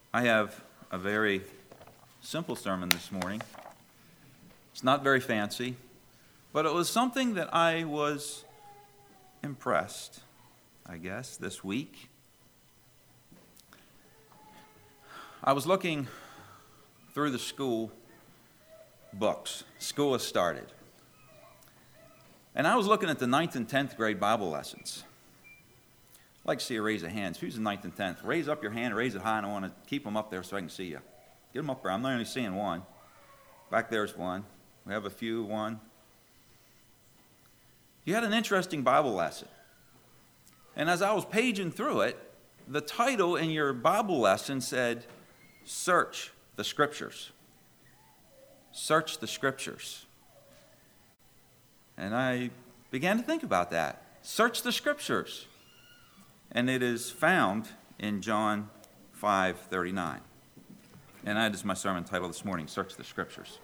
I have a very simple sermon this morning. It's not very fancy, but it was something that I was impressed, I guess, this week. I was looking through the school books. School has started. And I was looking at the 9th and 10th grade Bible lessons. I'd like to see a raise of hands. Who's in 9th and 10th? Raise up your hand, raise it high, and I want to keep them up there so I can see you. Get them up there. I'm not only seeing one. Back there's one. We have a few, one. You had an interesting Bible lesson. And as I was paging through it, the title in your Bible lesson said, Search the Scriptures. Search the Scriptures. And I began to think about that. Search the Scriptures. And it is found in John 5:39. And that is my sermon title this morning, Search the Scriptures.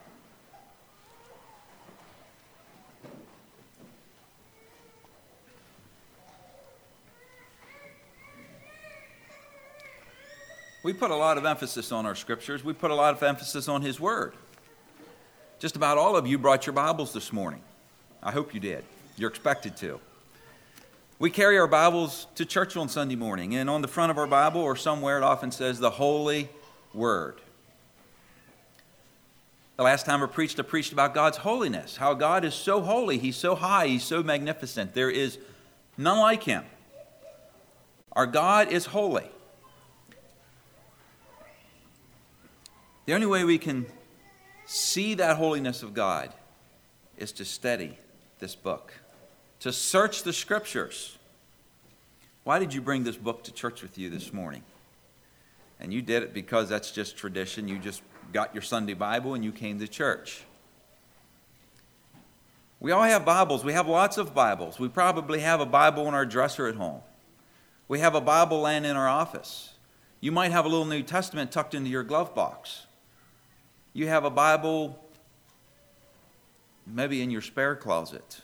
We put a lot of emphasis on our Scriptures. We put a lot of emphasis on His Word. Just about all of you brought your Bibles this morning. I hope you did. You're expected to. We carry our Bibles to church on Sunday morning, and on the front of our Bible or somewhere it often says the Holy Word. The last time I preached about God's holiness, how God is so holy, He's so high, He's so magnificent. There is none like Him. Our God is holy. The only way we can see that holiness of God is to study this book, to search the Scriptures. Why did you bring this book to church with you this morning? And you did it because that's just tradition. You just got your Sunday Bible and you came to church. We all have Bibles. We have lots of Bibles. We probably have a Bible in our dresser at home. We have a Bible laying in our office. You might have a little New Testament tucked into your glove box. You have a Bible maybe in your spare closet.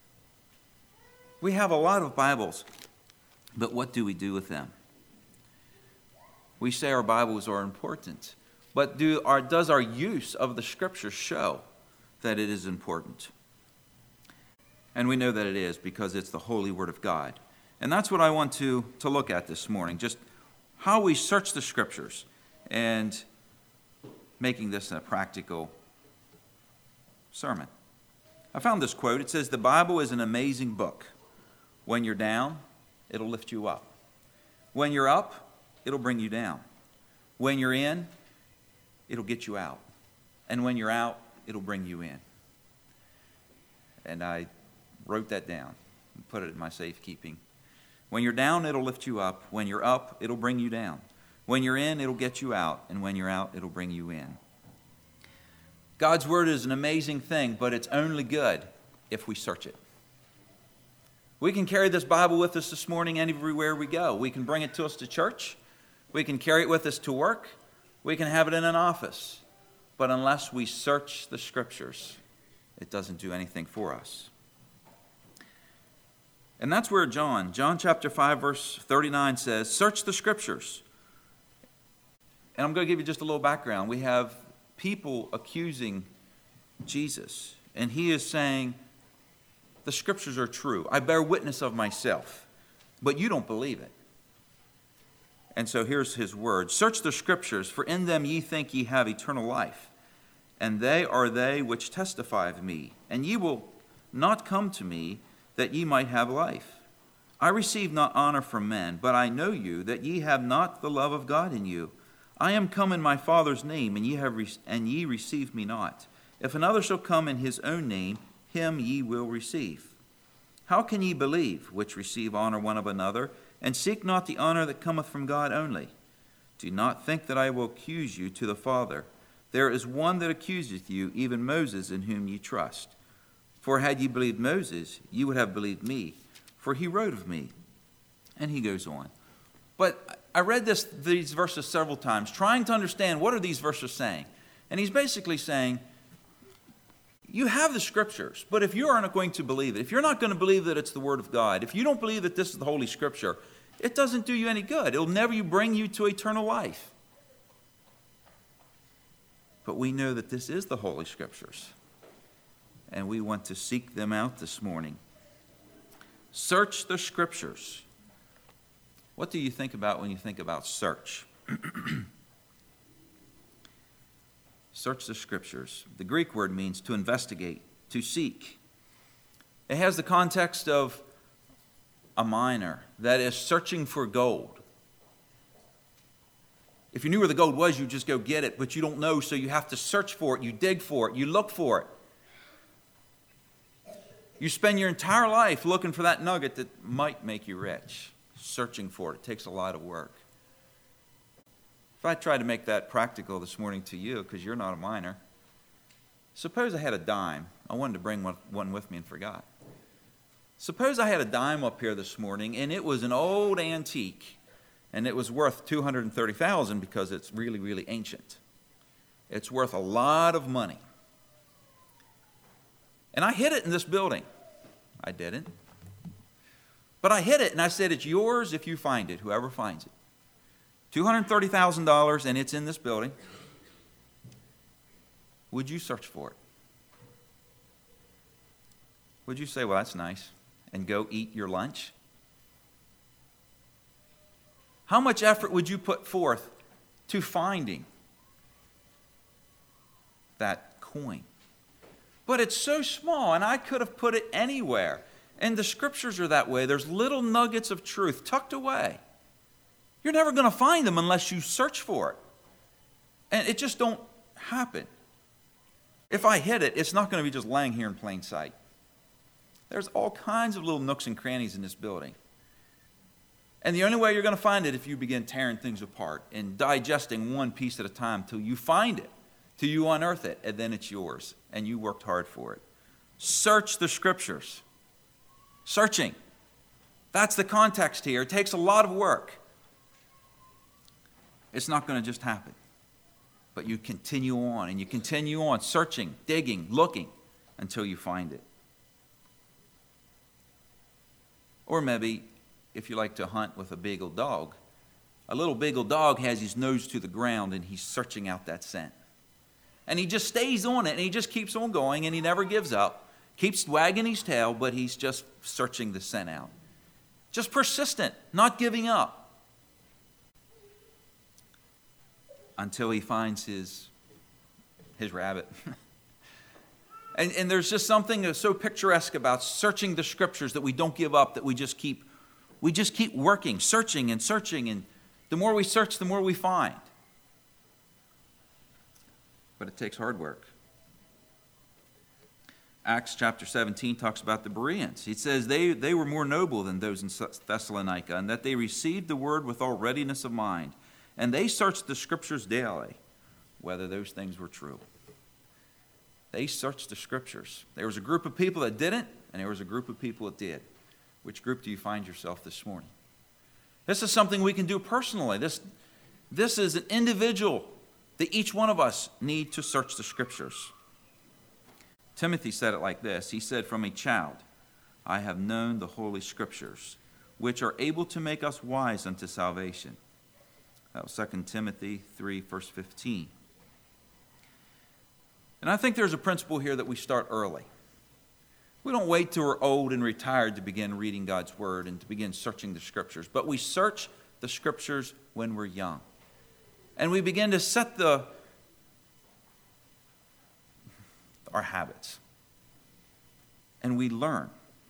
We have a lot of Bibles, but what do we do with them? We say our Bibles are important, but does our use of the Scriptures show that it is important? And we know that it is because it's the holy Word of God. And that's what I want to look at this morning, just how we search the Scriptures and making this a practical sermon. I found this quote. It says, "The Bible is an amazing book. When you're down, it'll lift you up. When you're up, it'll bring you down. When you're in, it'll get you out. And when you're out, it'll bring you in." And I wrote that down and put it in my safekeeping. When you're down, it'll lift you up. When you're up, it'll bring you down. When you're in, it'll get you out. And when you're out, it'll bring you in. God's Word is an amazing thing, but it's only good if we search it. We can carry this Bible with us this morning everywhere we go. We can bring it to us to church. We can carry it with us to work. We can have it in an office. But unless we search the Scriptures, it doesn't do anything for us. And that's where John chapter 5, verse 39 says, "Search the Scriptures." And I'm going to give you just a little background. We have people accusing Jesus, and He is saying, the Scriptures are true. I bear witness of myself, but you don't believe it. And so here's His word. "Search the Scriptures, for in them ye think ye have eternal life, and they are they which testify of me. And ye will not come to me, that ye might have life. I receive not honor from men, but I know you, that ye have not the love of God in you. I am come in my Father's name, and ye receive me not. If another shall come in his own name, him ye will receive. How can ye believe, which receive honor one of another, and seek not the honor that cometh from God only? Do not think that I will accuse you to the Father. There is one that accuseth you, even Moses, in whom ye trust. For had ye believed Moses, ye would have believed me, for he wrote of me." And he goes on. But I read these verses several times, trying to understand what are these verses saying. And he's basically saying, you have the Scriptures, but if you aren't going to believe it, if you're not going to believe that it's the Word of God, if you don't believe that this is the Holy Scripture, it doesn't do you any good. It'll never bring you to eternal life. But we know that this is the Holy Scriptures, and we want to seek them out this morning. Search the Scriptures. What do you think about when you think about search? Search the Scriptures. The Greek word means to investigate, to seek. It has the context of a miner that is searching for gold. If you knew where the gold was, you'd just go get it, but you don't know, so you have to search for it, you dig for it, you look for it. You spend your entire life looking for that nugget that might make you rich, searching for it. It takes a lot of work. If I try to make that practical this morning to you, because you're not a miner, suppose I had a dime. I wanted to bring one with me and forgot. Suppose I had a dime up here this morning, and it was an old antique, and it was worth $230,000 because it's really, really ancient. It's worth a lot of money. And I hid it in this building. I didn't. But I hid it, and I said, it's yours if you find it, whoever finds it. $230,000, and it's in this building. Would you search for it? Would you say, well, that's nice, and go eat your lunch? How much effort would you put forth to finding that coin? But it's so small, and I could have put it anywhere. And the Scriptures are that way. There's little nuggets of truth tucked away. You're never going to find them unless you search for it. And it just don't happen. If I hid it, it's not going to be just laying here in plain sight. There's all kinds of little nooks and crannies in this building. And the only way you're going to find it if you begin tearing things apart and digesting one piece at a time till you find it, till you unearth it, and then it's yours, and you worked hard for it. Search the Scriptures. Searching. That's the context here. It takes a lot of work. It's not going to just happen. But you continue on, and you continue on searching, digging, looking, until you find it. Or maybe, if you like to hunt with a beagle dog, a little beagle dog has his nose to the ground, and he's searching out that scent. And he just stays on it, and he just keeps on going, and he never gives up. Keeps wagging his tail, but he's just searching the scent out. Just persistent, not giving up. Until he finds his rabbit. and there's just something so picturesque about searching the Scriptures that we don't give up, that we just keep working, searching, and the more we search, the more we find. But it takes hard work. Acts chapter 17 talks about the Bereans. He says they were more noble than those in Thessalonica, and that they received the word with all readiness of mind. And they searched the Scriptures daily, whether those things were true. They searched the Scriptures. There was a group of people that didn't, and there was a group of people that did. Which group do you find yourself this morning? This is something we can do personally. This is an individual that each one of us need to search the Scriptures. Timothy said it like this. He said, from a child, I have known the Holy Scriptures, which are able to make us wise unto salvation. That was 2 Timothy 3, verse 15. And I think there's a principle here that we start early. We don't wait till we're old and retired to begin reading God's Word and to begin searching the Scriptures, but we search the Scriptures when we're young. And we begin to set our habits. And we learn.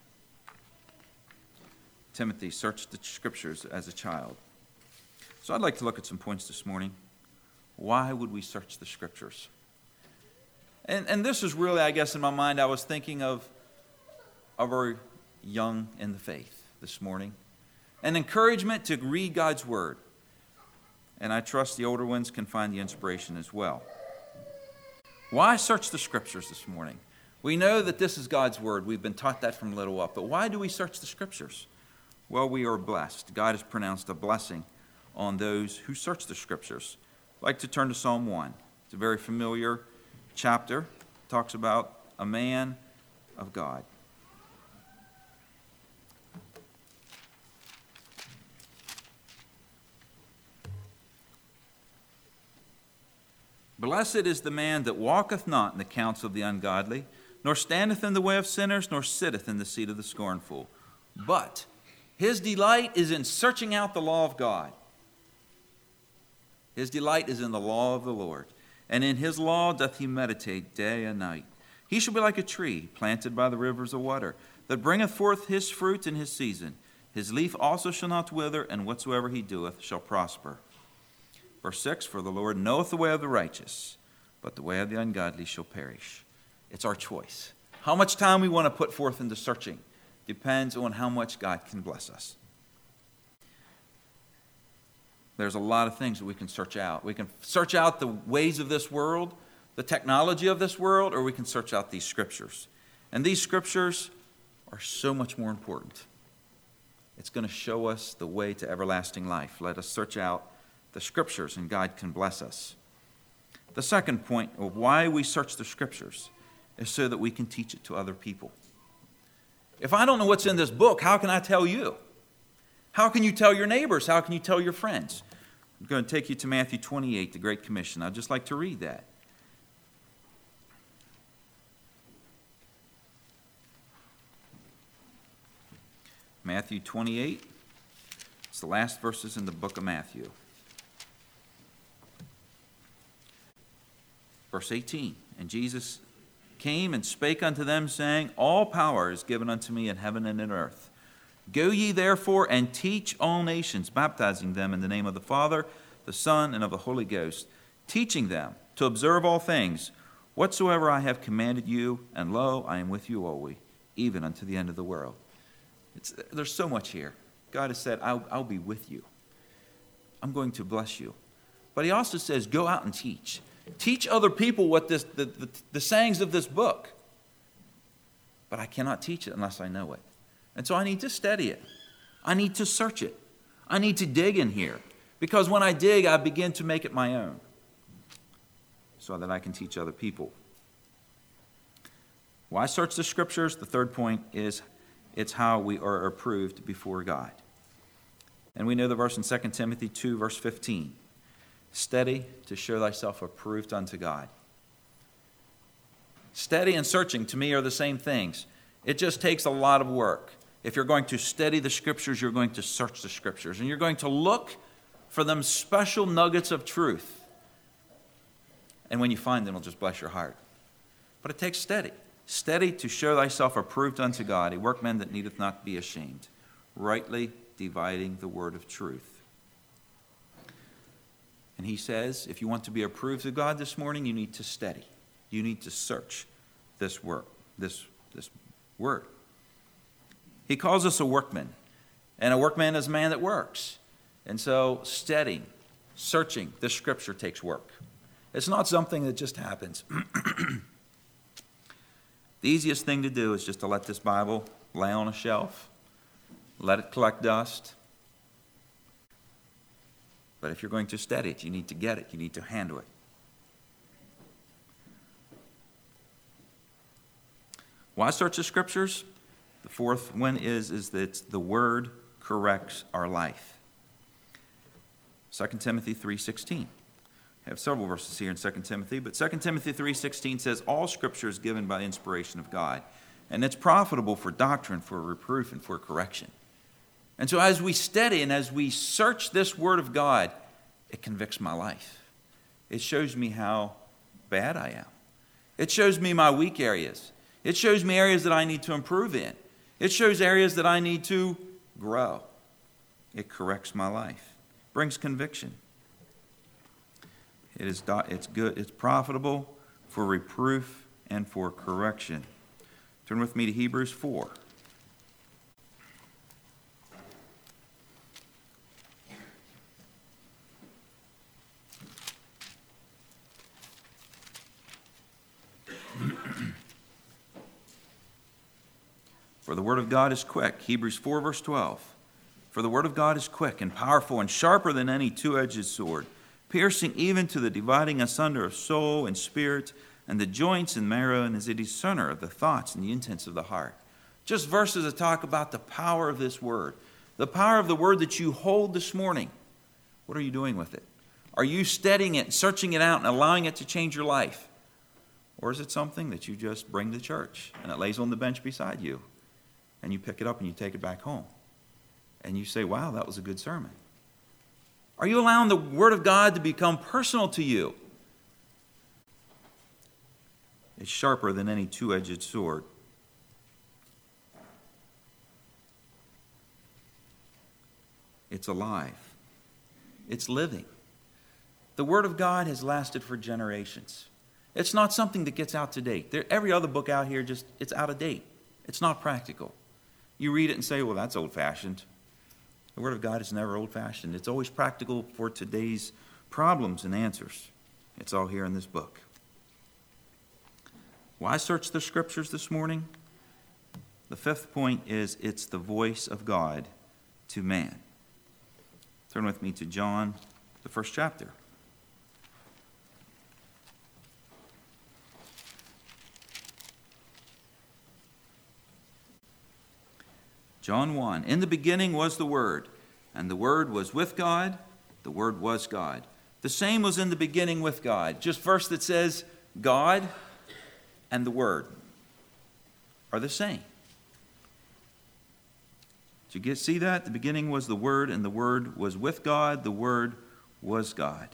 Timothy searched the Scriptures as a child. So I'd like to look at some points this morning. Why would we search the Scriptures? And this is really, I guess, in my mind, I was thinking of our young in the faith this morning. An encouragement to read God's Word. And I trust the older ones can find the inspiration as well. Why search the Scriptures this morning? We know that this is God's Word. We've been taught that from little up. But why do we search the Scriptures? Well, we are blessed. God has pronounced a blessing on those who search the Scriptures. I'd like to turn to Psalm 1. It's a very familiar chapter. It talks about a man of God. Blessed is the man that walketh not in the counsel of the ungodly, nor standeth in the way of sinners, nor sitteth in the seat of the scornful. But his delight is in searching out the law of God. His delight is in the law of the Lord, and in his law doth he meditate day and night. He shall be like a tree planted by the rivers of water, that bringeth forth his fruit in his season. His leaf also shall not wither, and whatsoever he doeth shall prosper. Verse 6, for the Lord knoweth the way of the righteous, but the way of the ungodly shall perish. It's our choice. How much time we want to put forth into searching depends on how much God can bless us. There's a lot of things that we can search out. We can search out the ways of this world, the technology of this world, or we can search out these scriptures. And these scriptures are so much more important. It's going to show us the way to everlasting life. Let us search out the scriptures, and God can bless us. The second point of why we search the scriptures is so that we can teach it to other people. If I don't know what's in this book, how can I tell you? How can you tell your neighbors? How can you tell your friends? I'm going to take you to Matthew 28, the Great Commission. I'd just like to read that. Matthew 28. It's the last verses in the book of Matthew. Verse 18, and Jesus came and spake unto them, saying, all power is given unto me in heaven and in earth. Go ye therefore and teach all nations, baptizing them in the name of the Father, the Son, and of the Holy Ghost, teaching them to observe all things, whatsoever I have commanded you, and lo, I am with you always, even unto the end of the world. There's so much here. God has said, I'll be with you. I'm going to bless you. But he also says, go out and teach. Teach other people what the sayings of this book. But I cannot teach it unless I know it. And so I need to study it. I need to search it. I need to dig in here. Because when I dig, I begin to make it my own. So that I can teach other people. Why search the scriptures? The third point is it's how we are approved before God. And we know the verse in 2 Timothy 2, verse 15. Study to show thyself approved unto God. Study and searching to me are the same things. It just takes a lot of work. If you're going to study the scriptures, you're going to search the scriptures. And you're going to look for them special nuggets of truth. And when you find them, it'll just bless your heart. But it takes study. Study to show thyself approved unto God, a workman that needeth not be ashamed, rightly dividing the word of truth. And he says, if you want to be approved of God this morning, you need to study. You need to search this word. This word. He calls us a workman. And a workman is a man that works. And so studying, searching this scripture takes work. It's not something that just happens. The easiest thing to do is just to let this Bible lay on a shelf, let it collect dust. But if you're going to study it, you need to get it. You need to handle it. Why search the scriptures? The fourth one is that the word corrects our life. 2 Timothy 3:16. I have several verses here in 2 Timothy, but 2 Timothy 3:16 says, all scripture is given by inspiration of God, and it's profitable for doctrine, for reproof, and for correction. And so as we study and as we search this word of God, it convicts my life. It shows me how bad I am. It shows me my weak areas. It shows me areas that I need to improve in. It shows areas that I need to grow. It corrects my life. Brings conviction. It's good. It's profitable for reproof and for correction. Turn with me to Hebrews 4. For the word of God is quick. Hebrews 4, verse 12. For the word of God is quick and powerful and sharper than any two-edged sword, piercing even to the dividing asunder of soul and spirit and the joints and marrow, and is a discerner of the thoughts and the intents of the heart. Just verses that talk about the power of this word. The power of the word that you hold this morning. What are you doing with it? Are you studying it, searching it out, and allowing it to change your life? Or is it something that you just bring to church and it lays on the bench beside you and you pick it up and you take it back home and you say, wow, that was a good sermon? Are you allowing the Word of God to become personal to you? It's sharper than any two-edged sword. It's alive. It's living. The Word of God has lasted for generations. It's not something that gets out to date. Every other book out here, it's out of date. It's not practical. You read it and say, well, that's old-fashioned. The Word of God is never old-fashioned. It's always practical for today's problems and answers. It's all here in this book. Why search the Scriptures this morning? The fifth point is it's the voice of God to man. Turn with me to John, the first chapter. John 1, in the beginning was the Word, and the Word was with God, the Word was God. The same was in the beginning with God. Just verse that says God and the Word are the same. Did you see that? The beginning was the Word, and the Word was with God, the Word was God.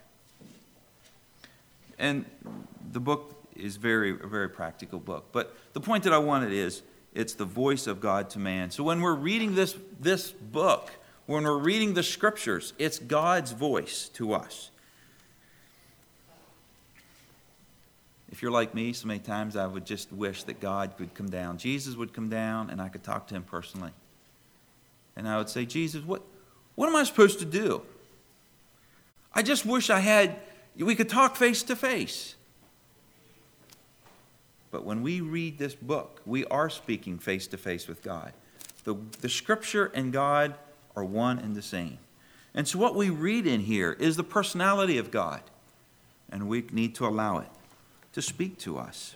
And the book is a very practical book. But the point that I wanted is, it's the voice of God to man. So when we're reading this book, when we're reading the Scriptures, it's God's voice to us. If you're like me, so many times I would just wish that God could come down. Jesus would come down and I could talk to him personally. And I would say, Jesus, what am I supposed to do? I just wish we could talk face to face. But when we read this book, we are speaking face to face with God. The Scripture and God are one and the same. And so what we read in here is the personality of God. And we need to allow it to speak to us.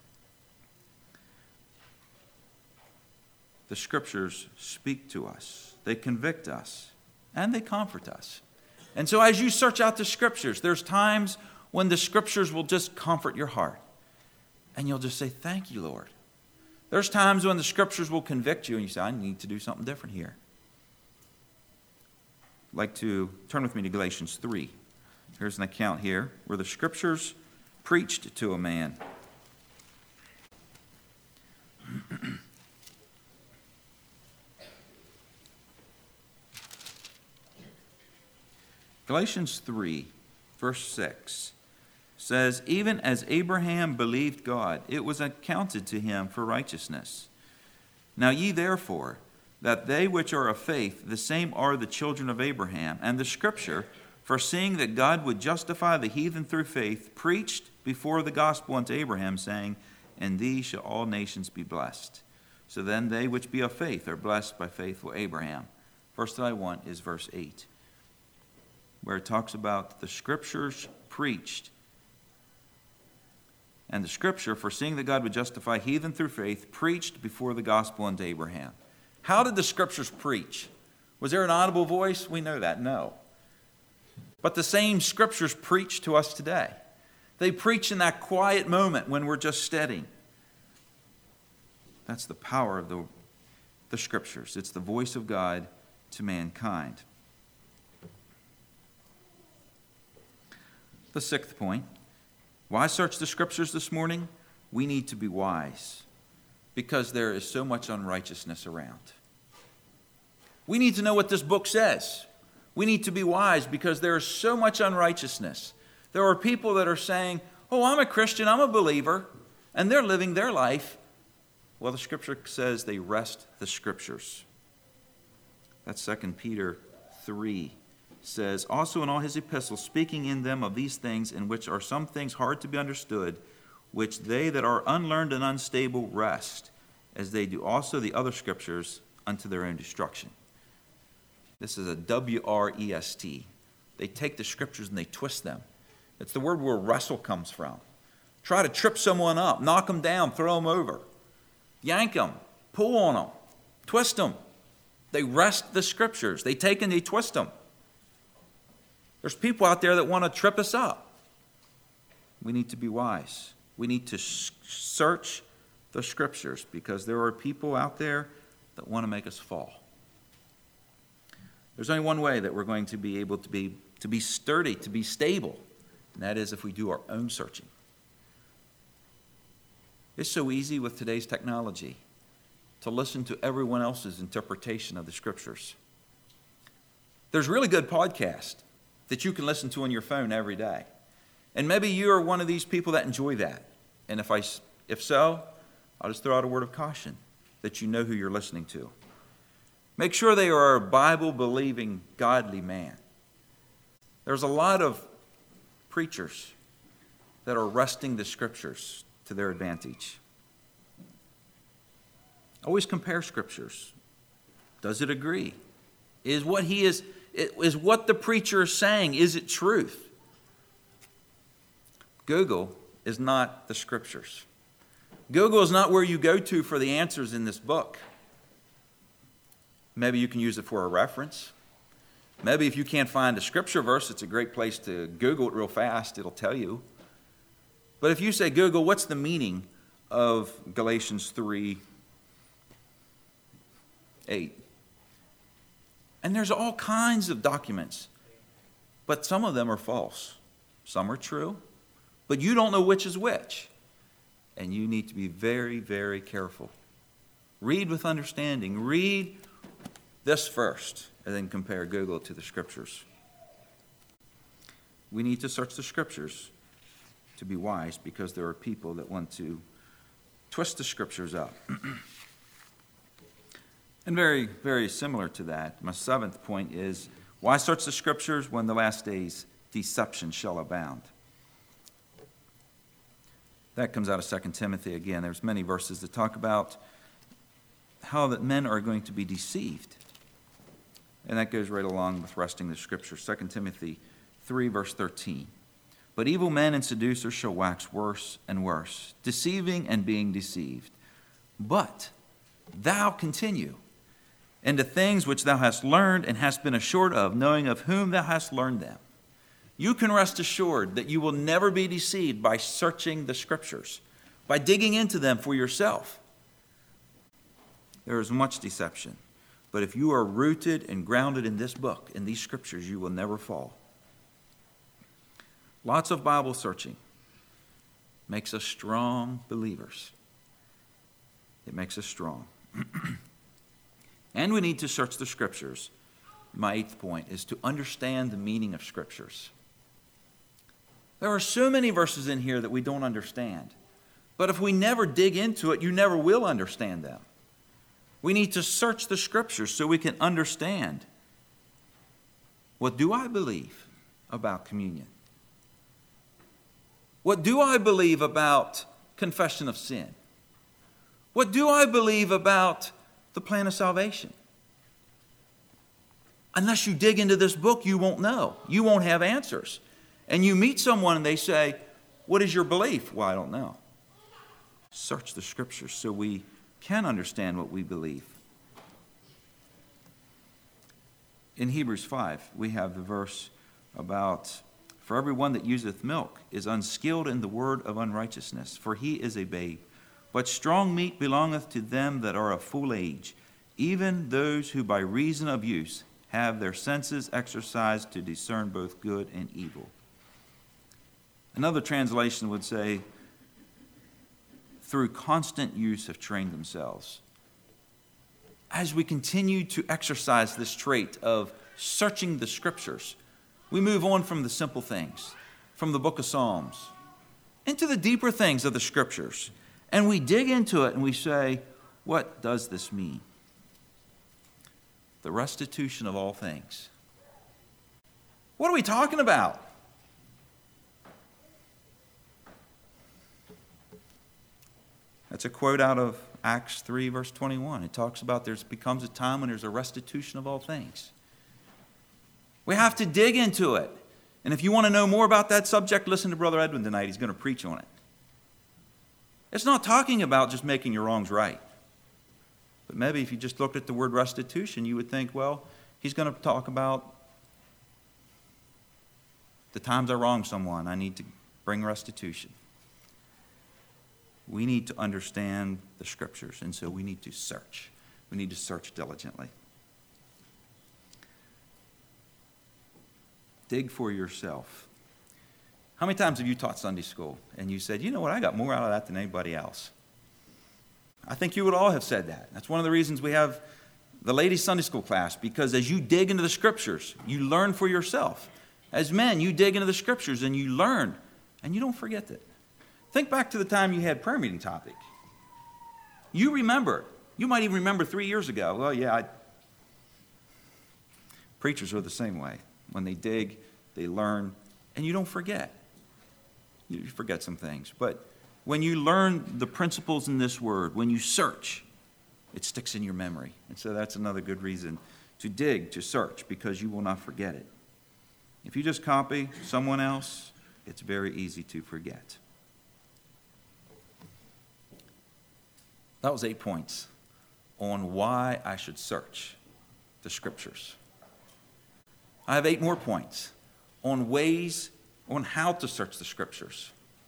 The Scriptures speak to us. They convict us. And they comfort us. And so as you search out the Scriptures, there's times when the Scriptures will just comfort your heart. And you'll just say, thank you, Lord. There's times when the Scriptures will convict you and you say, I need to do something different here. I'd like to turn with me to Galatians 3. Here's an account here where the Scriptures preached to a man. Galatians 3, verse 6. Says, even as Abraham believed God, it was accounted to him for righteousness. Now ye therefore, that they which are of faith, the same are the children of Abraham. And the Scripture, foreseeing that God would justify the heathen through faith, preached before the gospel unto Abraham, saying, in thee shall all nations be blessed. So then they which be of faith are blessed by faithful Abraham. Verse that I want is verse 8, where it talks about the Scriptures preached. And the Scripture, foreseeing that God would justify heathen through faith, preached before the gospel unto Abraham. How did the Scriptures preach? Was there an audible voice? We know that. No. But the same Scriptures preach to us today. They preach in that quiet moment when we're just studying. That's the power of the Scriptures. It's the voice of God to mankind. The sixth point. Why search the Scriptures this morning? We need to be wise because there is so much unrighteousness around. We need to know what this book says. We need to be wise because there is so much unrighteousness. There are people that are saying, oh, I'm a Christian, I'm a believer, and they're living their life. Well, the Scripture says they wrest the Scriptures. That's 2 Peter 3. Says, also in all his epistles, speaking in them of these things, in which are some things hard to be understood, which they that are unlearned and unstable wrest, as they do also the other Scriptures, unto their own destruction. This is a W-R-E-S-T. They take the Scriptures and they twist them. It's the word where wrestle comes from. Try to trip someone up, knock them down, throw them over, yank them, pull on them, twist them. They wrest the Scriptures. They take and they twist them. There's people out there that want to trip us up. We need to be wise. We need to search the Scriptures because there are people out there that want to make us fall. There's only one way that we're going to be able to be sturdy, to be stable, and that is if we do our own searching. It's so easy with today's technology to listen to everyone else's interpretation of the Scriptures. There's really good podcasts that you can listen to on your phone every day. And maybe you're one of these people that enjoy that. And if so, I'll just throw out a word of caution that you know who you're listening to. Make sure they are a Bible-believing, godly man. There's a lot of preachers that are wresting the Scriptures to their advantage. Always compare Scriptures. Does it agree? Is what the preacher is saying, is it truth? Google is not the Scriptures. Google is not where you go to for the answers in this book. Maybe you can use it for a reference. Maybe if you can't find a Scripture verse, it's a great place to Google it real fast. It'll tell you. But if you say, Google, what's the meaning of Galatians 3:8? And there's all kinds of documents, but some of them are false. Some are true, but you don't know which is which. And you need to be very, very careful. Read with understanding. Read this first, and then compare Google to the Scriptures. We need to search the Scriptures to be wise because there are people that want to twist the Scriptures up. And very, very similar to that, my seventh point is, why search the Scriptures when the last days deception shall abound? That comes out of 2 Timothy again. There's many verses that talk about how that men are going to be deceived. And that goes right along with resting the Scriptures. 2 Timothy 3, verse 13. But evil men and seducers shall wax worse and worse, deceiving and being deceived. But thou continue in the things which thou hast learned and hast been assured of, knowing of whom thou hast learned them. You can rest assured that you will never be deceived by searching the Scriptures, by digging into them for yourself. There is much deception. But if you are rooted and grounded in this book, in these Scriptures, you will never fall. Lots of Bible searching makes us strong believers. It makes us strong. And we need to search the Scriptures. My eighth point is to understand the meaning of Scriptures. There are so many verses in here that we don't understand. But if we never dig into it, you never will understand them. We need to search the Scriptures so we can understand. What do I believe about communion? What do I believe about confession of sin? What do I believe about the plan of salvation? Unless you dig into this book, you won't know. You won't have answers. And you meet someone and they say, what is your belief? Well, I don't know. Search the Scriptures so we can understand what we believe. In Hebrews 5, we have the verse about, for everyone that useth milk is unskilled in the word of unrighteousness, for he is a babe. But strong meat belongeth to them that are of full age, even those who by reason of use have their senses exercised to discern both good and evil. Another translation would say, through constant use have trained themselves. As we continue to exercise this trait of searching the Scriptures, we move on from the simple things, from the book of Psalms, into the deeper things of the Scriptures. And we dig into it and we say, what does this mean? The restitution of all things. What are we talking about? That's a quote out of Acts 3, verse 21. It talks about there becomes a time when there's a restitution of all things. We have to dig into it. And if you want to know more about that subject, listen to Brother Edwin tonight. He's going to preach on it. It's not talking about just making your wrongs right. But maybe if you just looked at the word restitution, you would think, well, he's going to talk about The times I wrong someone, I need to bring restitution. We need to understand the Scriptures, and so we need to search. We need to search diligently. Dig for yourself. How many times have you taught Sunday school and you said, you know what, I got more out of that than anybody else? I think you would all have said that. That's one of the reasons we have the ladies' Sunday school class, because as you dig into the Scriptures, you learn for yourself. As men, you dig into the Scriptures and you learn, and you don't forget it. Think back to the time you had prayer meeting topic. You remember. You might even remember 3 years ago. Well, yeah, preachers are the same way. When they dig, they learn, and you don't forget. You forget some things. But when you learn the principles in this word, when you search, it sticks in your memory. And so that's another good reason to dig, to search, because you will not forget it. If you just copy someone else, it's very easy to forget. That was 8 points on why I should search the Scriptures. I have 8 more points on ways on how to search the Scriptures.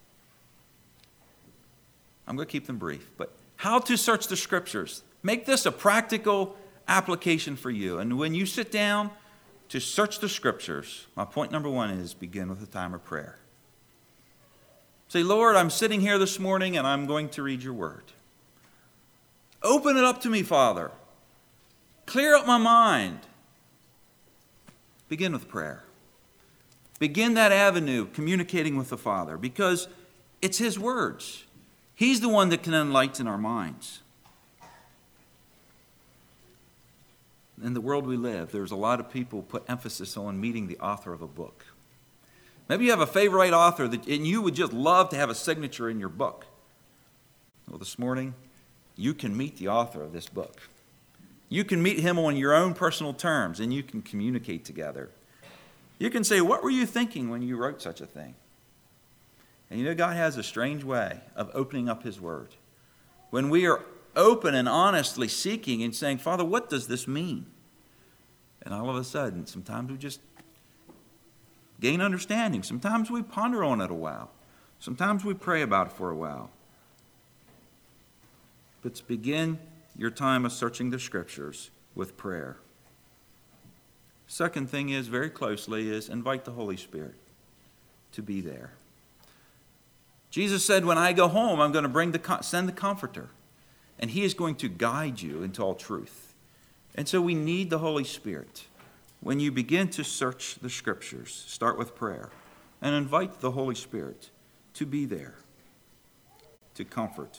I'm going to keep them brief, but how to search the Scriptures. Make this a practical application for you. And when you sit down to search the Scriptures, my point number 1 is begin with a time of prayer. Say, Lord, I'm sitting here this morning and I'm going to read your word. Open it up to me, Father. Clear up my mind. Begin with prayer. Begin that avenue communicating with the Father, because it's his words. He's the one that can enlighten our minds. In the world we live, there's a lot of people who put emphasis on meeting the author of a book. Maybe you have a favorite author and you would just love to have a signature in your book. Well, this morning, you can meet the author of this book. You can meet him on your own personal terms, and you can communicate together. You can say, what were you thinking when you wrote such a thing? And you know, God has a strange way of opening up his word. When we are open and honestly seeking and saying, Father, what does this mean? And all of a sudden, sometimes we just gain understanding. Sometimes we ponder on it a while. Sometimes we pray about it for a while. But begin your time of searching the Scriptures with prayer. Second thing is, very closely, is invite the Holy Spirit to be there. Jesus said, when I go home, I'm going to send the Comforter, and he is going to guide you into all truth. And so we need the Holy Spirit. When you begin to search the Scriptures, start with prayer and invite the Holy Spirit to be there, to comfort.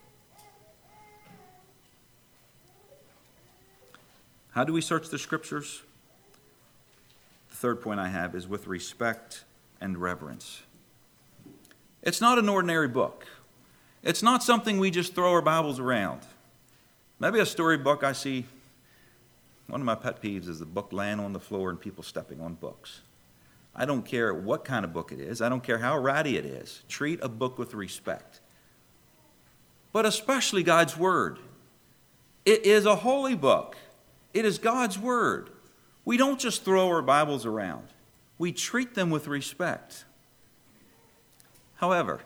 How do we search the Scriptures? The third point I have is with respect and reverence. It's not an ordinary book. It's not something we just throw our Bibles around. Maybe a storybook I see. One of my pet peeves is the book laying on the floor and people stepping on books. I don't care what kind of book it is. I don't care how ratty it is. Treat a book with respect. But especially God's Word. It is a holy book. It is God's Word. We don't just throw our Bibles around. We treat them with respect. However,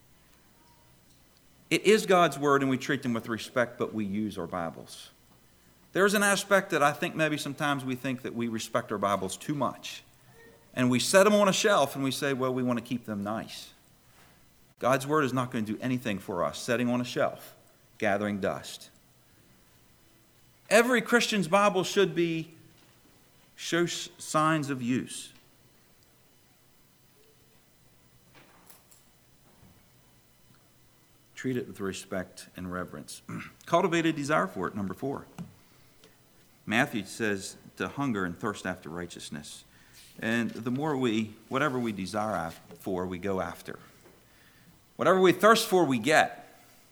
it is God's Word and we treat them with respect, but we use our Bibles. There's an aspect that I think maybe sometimes we think that we respect our Bibles too much. And we set them on a shelf and we say, well, we want to keep them nice. God's Word is not going to do anything for us, setting on a shelf, gathering dust. Every Christian's Bible should show signs of use. Treat it with respect and reverence. Cultivate a desire for it, number 4. Matthew says to hunger and thirst after righteousness. And the more whatever we desire for, we go after. Whatever we thirst for, we get.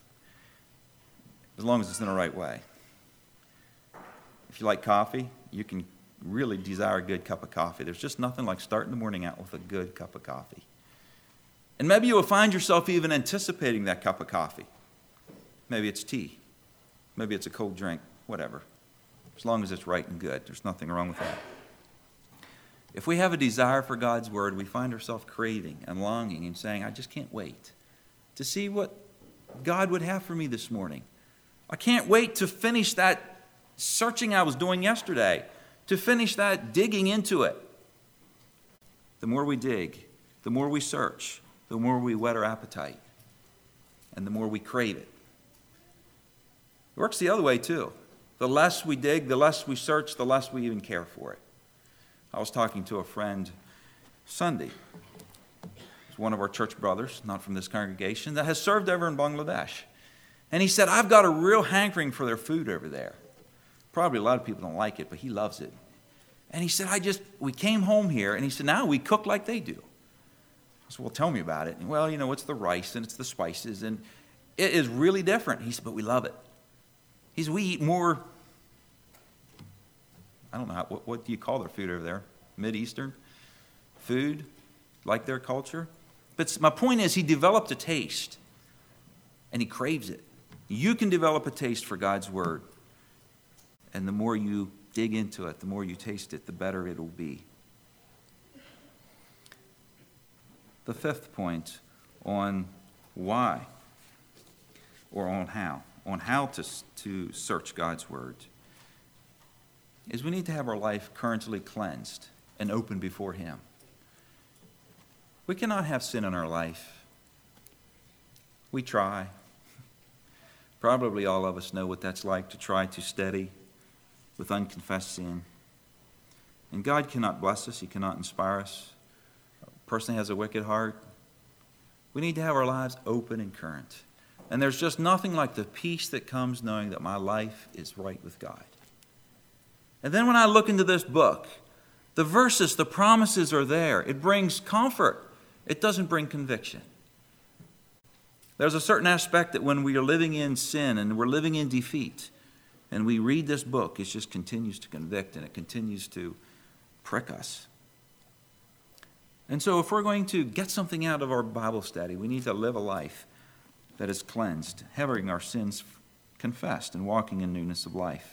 As long as it's in the right way. If you like coffee, you can really desire a good cup of coffee. There's just nothing like starting the morning out with a good cup of coffee. And maybe you will find yourself even anticipating that cup of coffee. Maybe it's tea. Maybe it's a cold drink, whatever. As long as it's right and good. There's nothing wrong with that. If we have a desire for God's Word, we find ourselves craving and longing and saying, I just can't wait to see what God would have for me this morning. I can't wait to finish that searching I was doing yesterday, to finish that digging into it. The more we dig, the more we search, the more we whet our appetite, and the more we crave it. It works the other way too. The less we dig, the less we search, the less we even care for it. I was talking to a friend Sunday. He's one of our church brothers, not from this congregation, that has served over in Bangladesh. And he said, I've got a real hankering for their food over there. Probably a lot of people don't like it, but he loves it. And he said, we came home here, and he said, now we cook like they do. I said, well, tell me about it. And, well, it's the rice, and it's the spices, and it is really different. He said, but we love it. He said, we eat more, I don't know, what do you call their food over there? Mideastern food, like their culture? But my point is, he developed a taste, and he craves it. You can develop a taste for God's Word, and the more you dig into it, the more you taste it, the better it will be. The fifth point on why, or on how to search God's Word, is we need to have our life currently cleansed and open before Him. We cannot have sin in our life. We try. Probably all of us know what that's like, to try to steady with unconfessed sin. And God cannot bless us. He cannot inspire us. A person has a wicked heart. We need to have our lives open and current. And there's just nothing like the peace that comes knowing that my life is right with God. And then when I look into this book, the verses, the promises are there. It brings comfort. It doesn't bring conviction. There's a certain aspect that when we are living in sin and we're living in defeat, and we read this book, it just continues to convict and it continues to prick us. And so if we're going to get something out of our Bible study, we need to live a life that is cleansed, having our sins confessed and walking in newness of life.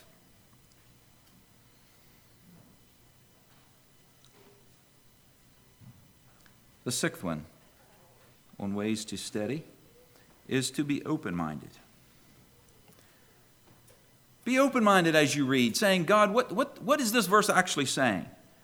The sixth one on ways to steady is to be open-minded. Be open-minded as you read, saying, God, what is this verse actually saying?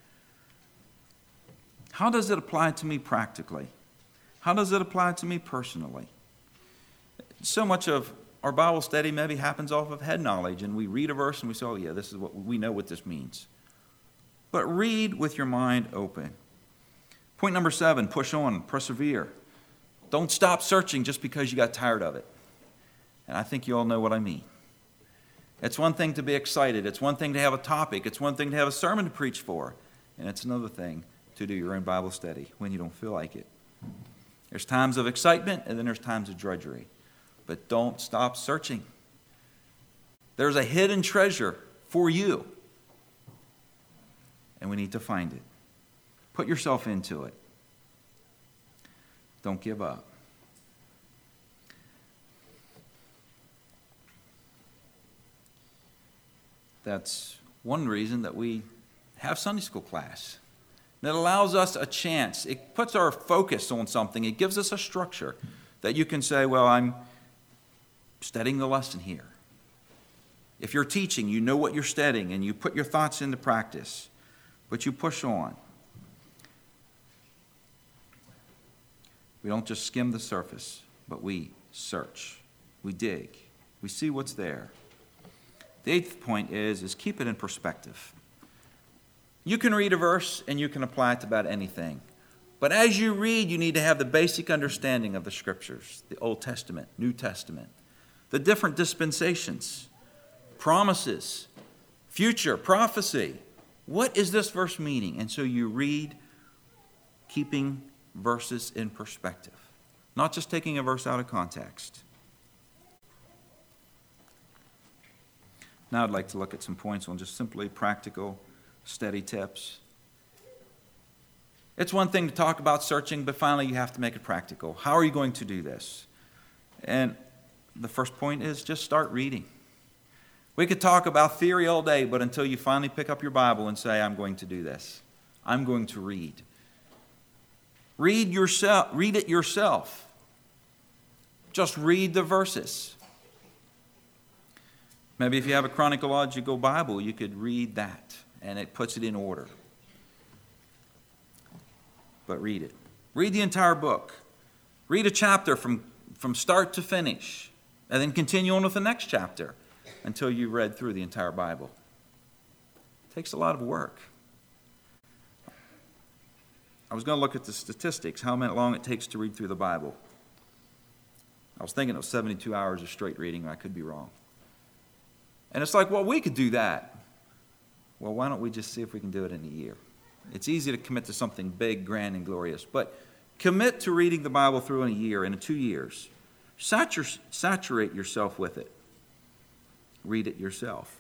How does it apply to me practically? How does it apply to me personally? So much of our Bible study maybe happens off of head knowledge, and we read a verse and we say, oh yeah, this is what we know what this means. But read with your mind open. Point number 7, push on, persevere. Don't stop searching just because you got tired of it. And I think you all know what I mean. It's one thing to be excited. It's one thing to have a topic. It's one thing to have a sermon to preach for. And it's another thing to do your own Bible study when you don't feel like it. There's times of excitement and then there's times of drudgery. But don't stop searching. There's a hidden treasure for you. And we need to find it. Put yourself into it. Don't give up. That's one reason that we have Sunday school class. That allows us a chance. It puts our focus on something. It gives us a structure that you can say, well, I'm studying the lesson here. If you're teaching, you know what you're studying and you put your thoughts into practice. But you push on. We don't just skim the surface, but we search. We dig. We see what's there. The 8th point is keep it in perspective. You can read a verse and you can apply it to about anything. But as you read, you need to have the basic understanding of the Scriptures, the Old Testament, New Testament, the different dispensations, promises, future, prophecy. What is this verse meaning? And so you read, keeping verses in perspective, not just taking a verse out of context. Now I'd like to look at some points on just simply practical study tips. It's one thing to talk about searching, but finally you have to make it practical. How are you going to do this? And the first point is just start reading. We could talk about theory all day, but until you finally pick up your Bible and say, I'm going to do this, I'm going to read. Read it yourself. Just read the verses. Maybe if you have a chronological Bible, you could read that, and it puts it in order. But read it. Read the entire book. Read a chapter from start to finish, and then continue on with the next chapter until you read through the entire Bible. It takes a lot of work. I was going to look at the statistics, how long it takes to read through the Bible. I was thinking it was 72 hours of straight reading. I could be wrong. And it's like, well, we could do that. Well, why don't we just see if we can do it in a year? It's easy to commit to something big, grand, and glorious. But commit to reading the Bible through in a year, in 2 years. Saturate yourself with it. Read it yourself.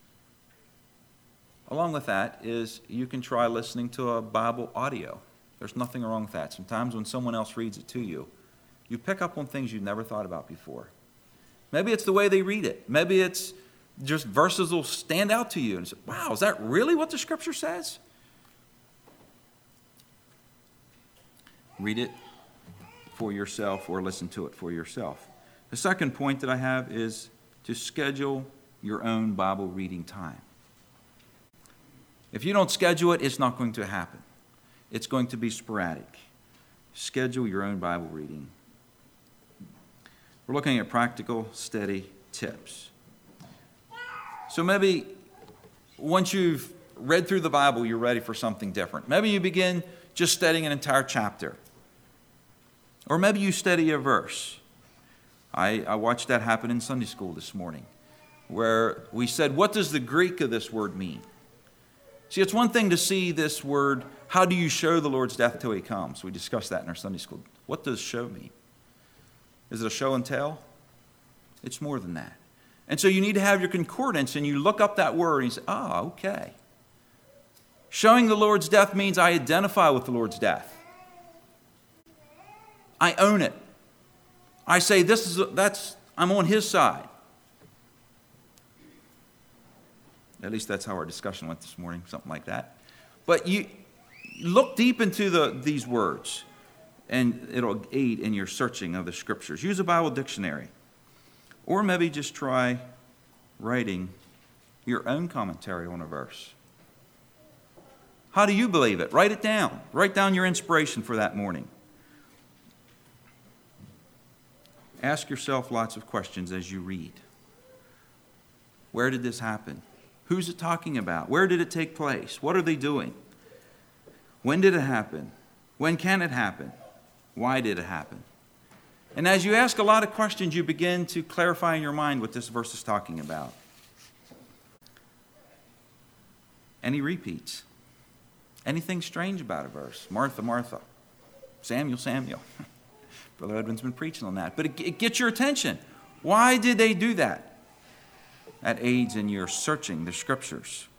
Along with that is you can try listening to a Bible audio. There's nothing wrong with that. Sometimes when someone else reads it to you, you pick up on things you've never thought about before. Maybe it's the way they read it. Maybe it's just verses will stand out to you and say, wow, is that really what the Scripture says? Read it for yourself or listen to it for yourself. The second point that I have is to schedule your own Bible reading time. If you don't schedule it, it's not going to happen. It's going to be sporadic. Schedule your own Bible reading. We're looking at practical, steady tips. So maybe once you've read through the Bible, you're ready for something different. Maybe you begin just studying an entire chapter. Or maybe you study a verse. I watched that happen in Sunday school this morning, where we said, what does the Greek of this word mean? See, it's one thing to see this word, how do you show the Lord's death till he comes? We discussed that in our Sunday school. What does show mean? Is it a show and tell? It's more than that. And so you need to have your concordance, and you look up that word, and you say, okay. Showing the Lord's death means I identify with the Lord's death. I own it. I say I'm on his side. At least that's how our discussion went this morning, something like that. But you look deep into these words, and it'll aid in your searching of the Scriptures. Use a Bible dictionary. Or maybe just try writing your own commentary on a verse. How do you believe it? Write it down. Write down your inspiration for that morning. Ask yourself lots of questions as you read. Where did this happen? Who's it talking about? Where did it take place? What are they doing? When did it happen? When can it happen? Why did it happen? And as you ask a lot of questions, you begin to clarify in your mind what this verse is talking about. Any repeats? Anything strange about a verse? Martha, Martha. Samuel, Samuel. Brother Edwin's been preaching on that. But it gets your attention. Why did they do that? That aids in your searching the Scriptures.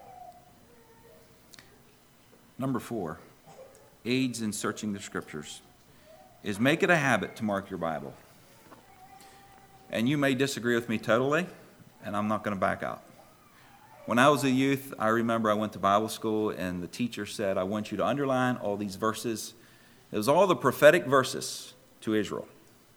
Number 4, aids in searching the Scriptures, is make it a habit to mark your Bible. And you may disagree with me totally, and I'm not going to back out. When I was a youth, I remember I went to Bible school, and the teacher said, I want you to underline all these verses. It was all the prophetic verses to Israel.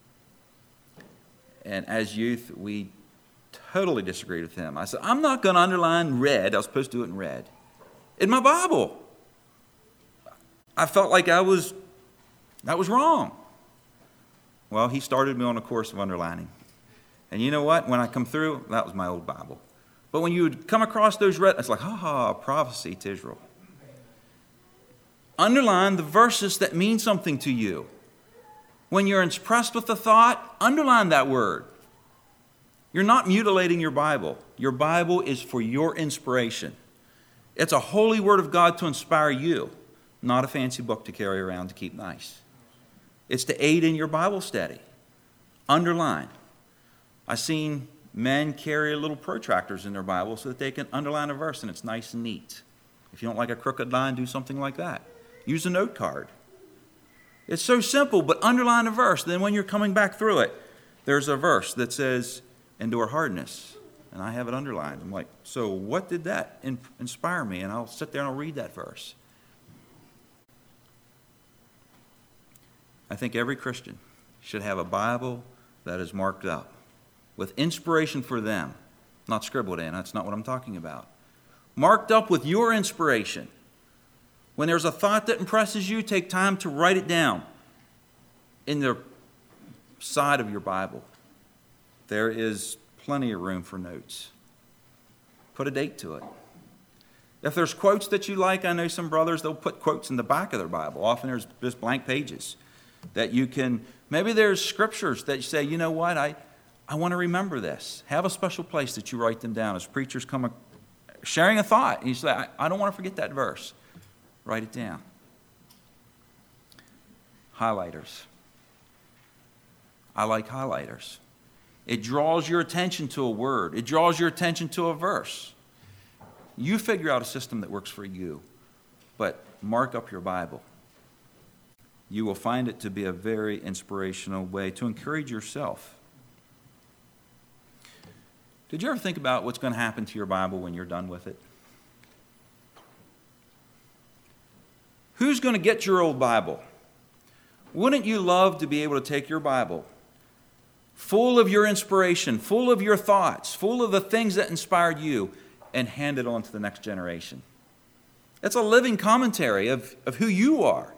And as youth, we totally disagreed with him. I said, I'm not going to underline red. I was supposed to do it in red. In my Bible. I felt like that was wrong. Well, he started me on a course of underlining. And you know what? When I come through, that was my old Bible. But when you would come across those red, it's like, prophecy to Israel. Underline the verses that mean something to you. When you're impressed with the thought, underline that word. You're not mutilating your Bible. Your Bible is for your inspiration. It's a holy word of God to inspire you, not a fancy book to carry around to keep nice. It's to aid in your Bible study. Underline. I've seen men carry little protractors in their Bible so that they can underline a verse and it's nice and neat. If you don't like a crooked line, do something like that. Use a note card. It's so simple, but underline a verse. Then when you're coming back through it, there's a verse that says, endure hardness. And I have it underlined. I'm like, so what did that inspire me? And I'll sit there and I'll read that verse. I think every Christian should have a Bible that is marked up with inspiration for them, not scribbled in. That's not what I'm talking about. Marked up with your inspiration. When there's a thought that impresses you, take time to write it down in the side of your Bible. There is plenty of room for notes. Put a date to it. If there's quotes that you like, I know some brothers, they'll put quotes in the back of their Bible. Often there's just blank pages that you can, maybe there's scriptures that you say, you know what, I want to remember this. Have a special place that you write them down. As preachers come sharing a thought, and you say, I don't want to forget that verse. Write it down. Highlighters. I like highlighters. It draws your attention to a word. It draws your attention to a verse. You figure out a system that works for you, but mark up your Bible. You will find it to be a very inspirational way to encourage yourself. Did you ever think about what's going to happen to your Bible when you're done with it? Who's going to get your old Bible? Wouldn't you love to be able to take your Bible, full of your inspiration, full of your thoughts, full of the things that inspired you, and hand it on to the next generation? It's a living commentary of who you are.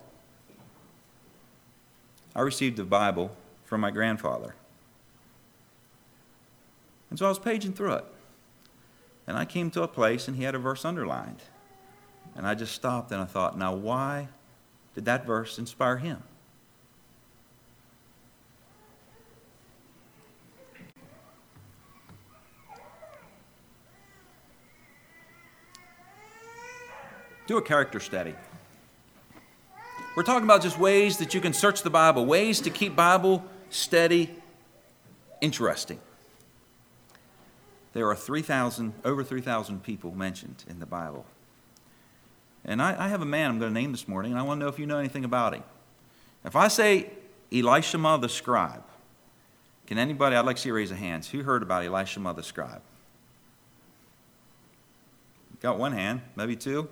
I received a Bible from my grandfather. And so I was paging through it. And I came to a place and he had a verse underlined. And I just stopped and I thought, now why did that verse inspire him? Do a character study. We're talking about just ways that you can search the Bible, ways to keep Bible study interesting. There are over 3,000 people mentioned in the Bible. And I have a man I'm going to name this morning, and I want to know if you know anything about him. If I say Elishama the scribe, can anybody, I'd like to see you raise a hand. Who heard about Elishama the scribe? Got one hand, maybe two.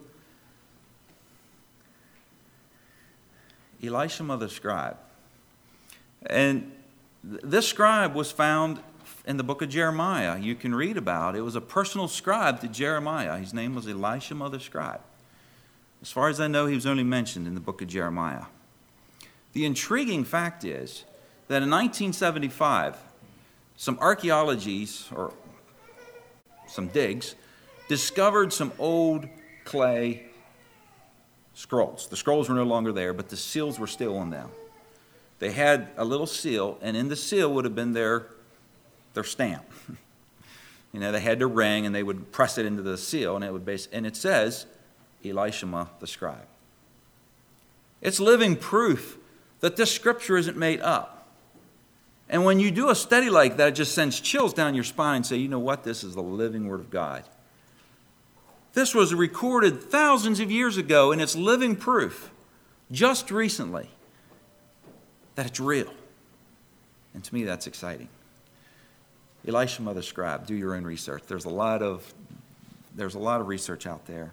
Elishama the scribe. And this scribe was found in the book of Jeremiah. You can read about it. It was a personal scribe to Jeremiah. His name was Elishama the scribe. As far as I know, he was only mentioned in the book of Jeremiah. The intriguing fact is that in 1975, some archaeologists, or some digs, discovered some old clay scrolls. The scrolls were no longer there, but the seals were still on them. They had a little seal, and in the seal would have been their stamp. You know, they had their ring, and they would press it into the seal, and it says, Elishama the scribe. It's living proof that this scripture isn't made up. And when you do a study like that, it just sends chills down your spine and say, you know what, this is the living Word of God. This was recorded thousands of years ago, and it's living proof, just recently, that it's real. And to me, that's exciting. Elishama the scribe, do your own research. There's a lot of research out there.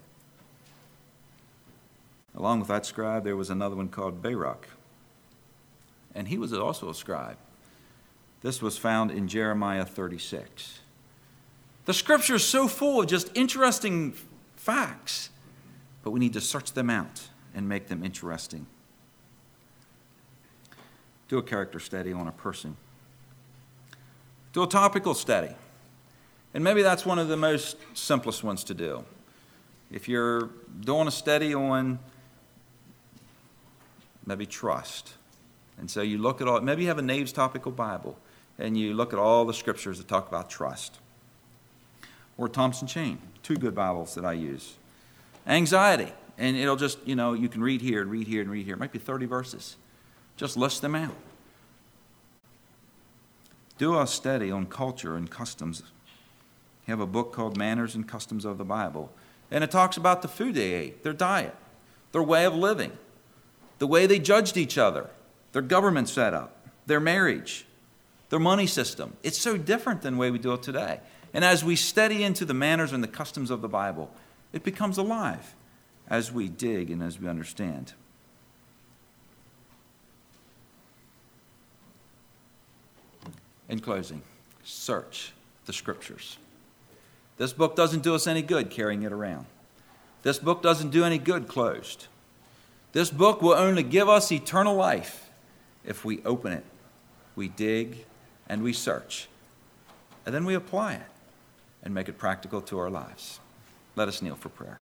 Along with that scribe, there was another one called Baruch. And he was also a scribe. This was found in Jeremiah 36. The scripture is so full of just interesting facts, but we need to search them out and make them interesting. Do a character study on a person. Do a topical study. And maybe that's one of the most simplest ones to do. If you're doing a study on maybe trust, and so you look at all, maybe you have a Nave's Topical Bible, and you look at all the scriptures that talk about trust. Or Thompson Chain, two good Bibles that I use. Anxiety, and it'll just, you can read here and read here and read here. It might be 30 verses. Just list them out. Do a study on culture and customs. You have a book called Manners and Customs of the Bible, and it talks about the food they ate, their diet, their way of living, the way they judged each other, their government setup, their marriage, their money system. It's so different than the way we do it today. And as we study into the manners and the customs of the Bible, it becomes alive as we dig and as we understand. In closing, search the Scriptures. This book doesn't do us any good carrying it around. This book doesn't do any good closed. This book will only give us eternal life if we open it, we dig, and we search. And then we apply it and make it practical to our lives. Let us kneel for prayer.